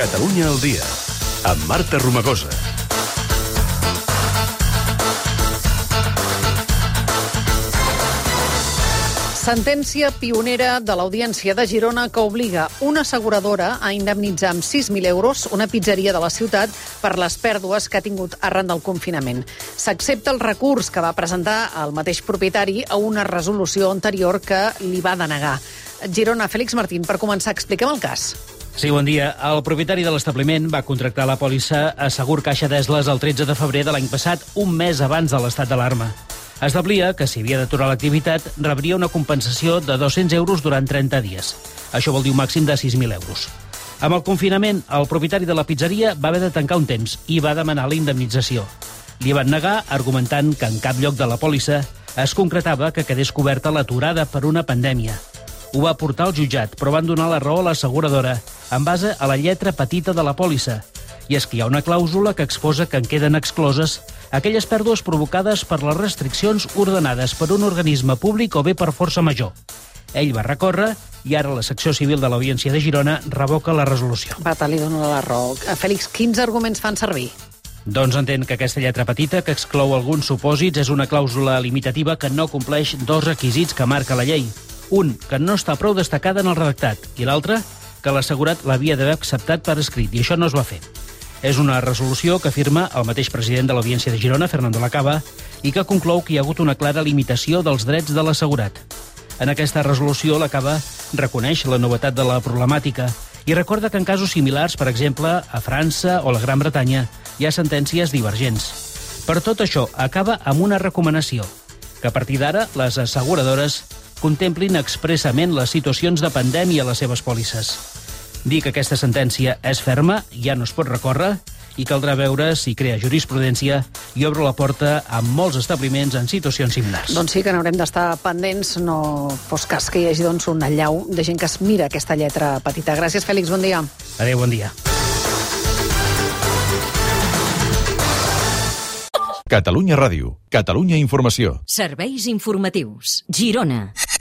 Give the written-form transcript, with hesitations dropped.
Catalunya al dia, amb Marta Romagosa. Sentència pionera de l'Audiència de Girona que obliga una asseguradora a indemnitzar amb 6.000 euros una pizzeria de la ciutat per les pèrdues que ha tingut arran del confinament. S'accepta el recurs que va presentar el mateix propietari a una resolució anterior que li va denegar. Girona, Félix Martín, per començar, expliquem el cas. Sí, bon dia. El propietari de l'establiment va contractar la pòlissa Assegur Caixa d'Esles el 13 de febrer de l'any passat, un mes abans de l'estat d'alarma. Establia que si havia d'aturar l'activitat rebria una compensació de 200 euros durant 30 dies. Això vol dir un màxim de 6.000 euros. Amb el confinament, el propietari de la pizzeria va haver de tancar un temps i va demanar la indemnització. Li van negar, argumentant que en cap lloc de la pòlissa es concretava que quedés coberta l'aturada per una pandèmia. Ho va portar al jutjat, però van donar la raó a l'asseguradora en base a la lletra petita de la pòlissa. I és que hi ha una clàusula que exposa que en queden excloses aquelles pèrdues provocades per les restriccions ordenades per un organisme públic o bé per força major. Ell va recórrer i ara la secció civil de l'Audiència de Girona revoca la resolució. Li dono la raó. Fèlix, quins arguments fan servir? Doncs entén que aquesta lletra petita, que exclou alguns supòsits, és una clàusula limitativa que no compleix dos requisits que marca la llei. Un, que no està prou destacada en el redactat, i l'altre, que l'assegurat l'havia d'haver acceptat per escrit, i això no es va fer. És una resolució que firma el mateix president de l'Audiència de Girona, Fernando Lacaba, i que conclou que hi ha hagut una clara limitació dels drets de l'assegurat. En aquesta resolució, Lacaba reconeix la novetat de la problemàtica i recorda que en casos similars, per exemple, a França o la Gran Bretanya, hi ha sentències divergents. Per tot això, acaba amb una recomanació, que a partir d'ara les asseguradores contemplin expressament les situacions de pandèmia a les seves pòlisses. Dir que aquesta sentència és ferma, ja no es pot recórrer, i caldrà veure si crea jurisprudència i obre la porta a molts establiments en situacions similars. Doncs sí que n'haurem d'estar pendents, no fos cas que hi hagi un allau de gent que es mira aquesta lletra petita. Gràcies, Fèlix, bon dia. Adéu, bon dia. Catalunya Ràdio, Catalunya Informació. Serveis informatius. Girona.